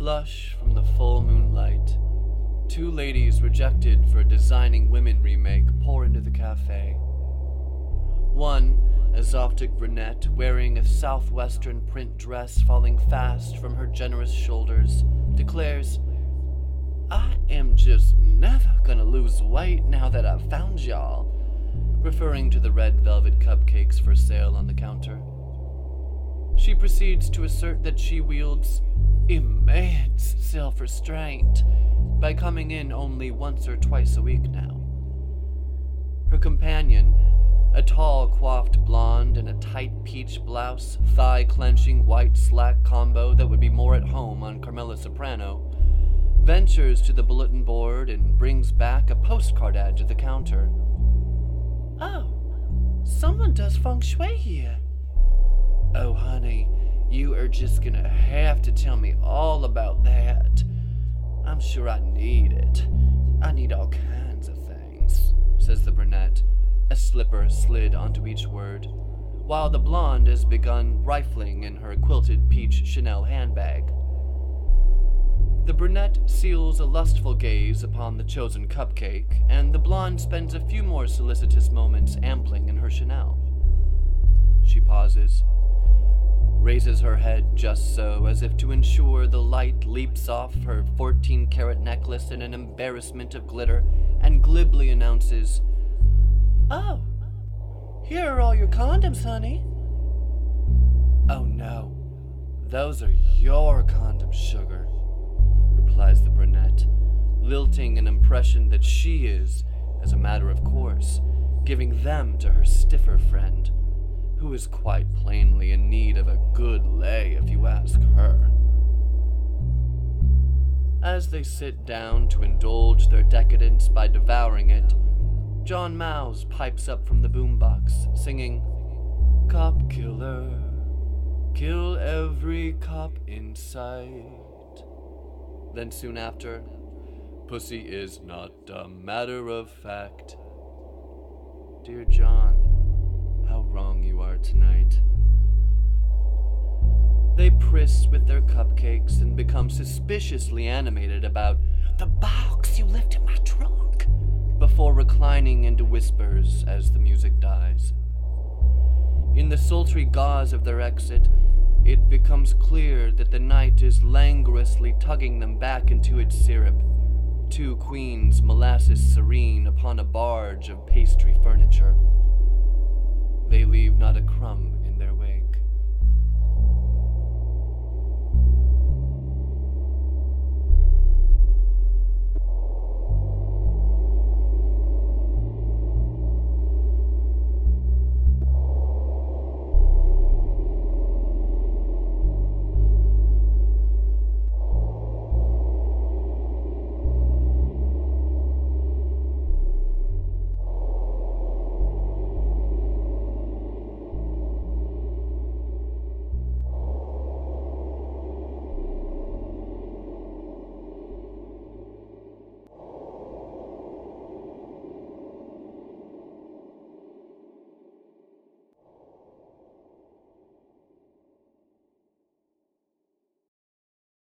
Flush from the full moonlight. Two ladies rejected for a Designing Women remake pour into the cafe. One, a Zoftic brunette wearing a southwestern print dress falling fast from her generous shoulders, declares, "I am just never gonna lose weight now that I've found y'all," referring to the red velvet cupcakes for sale on the counter. She proceeds to assert that she wields immense self-restraint by coming in only once or twice a week now. Her companion, a tall coiffed blonde in a tight peach blouse, thigh-clenching white slack combo that would be more at home on Carmela Soprano, ventures to the bulletin board and brings back a postcard ad to the counter. "Oh, someone does feng shui here." "Oh, honey, you are just gonna have to tell me all about that. I'm sure I need it. I need all kinds of things," says the brunette, a slipper slid onto each word, while the blonde has begun rifling in her quilted peach Chanel handbag. The brunette seals a lustful gaze upon the chosen cupcake, and the blonde spends a few more solicitous moments ambling in her Chanel. She pauses, raises her head just so as if to ensure the light leaps off her 14-carat necklace in an embarrassment of glitter, and glibly announces, "Oh, here are all your condoms, honey." "Oh no, those are your condoms, sugar," replies the brunette, lilting an impression that she is, as a matter of course, giving them to her stiffer friend, who is quite plainly in need of a good lay if you ask her. As they sit down to indulge their decadence by devouring it, John Mouse pipes up from the boombox, singing, "Cop killer, kill every cop in sight." Then soon after, "Pussy is not a matter of fact." Dear John, how wrong you are tonight. They priss with their cupcakes and become suspiciously animated about "the box you left in my trunk," before reclining into whispers as the music dies. In the sultry gauze of their exit, it becomes clear that the night is languorously tugging them back into its syrup, two queens molasses serene upon a barge of pastry furniture. They leave not a crumb